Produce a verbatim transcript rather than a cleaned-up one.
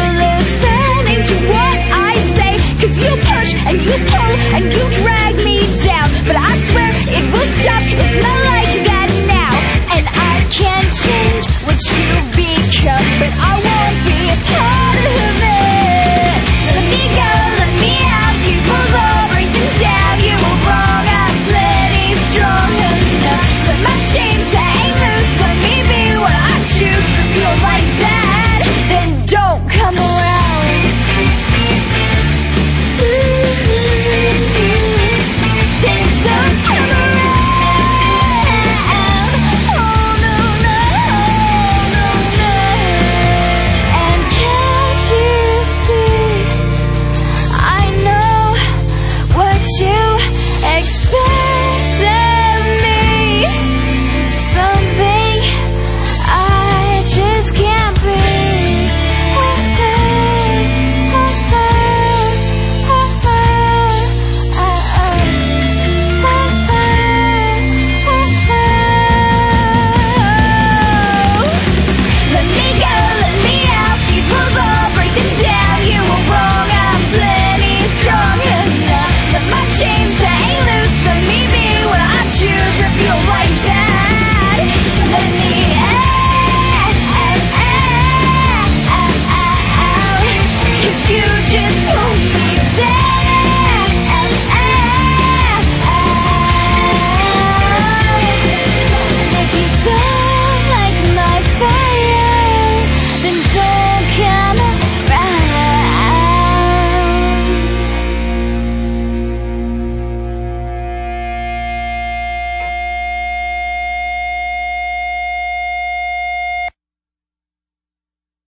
listening to what I say, 'cause you push and you pull and you drag me down. But I swear it will stop, it's not like that now. And I can't change what you become, but I won't be a part of it. Let me go, let me out, you pull over, you down. You were wrong, I'm plenty strong enough. Let my chains hang loose, let me be what I choose. If you're like that, then don't come around. Then don't come around. Oh no, no, no, no. And can't you see, I know what you expect of me. Something I just can't be. Let me go, let me out, people all breaking down. You were wrong, I'm plenty strong enough. Let my chains hang loose, let me be what I choose. If you're like that, let me out, out, out, out, out, out. 'Cause you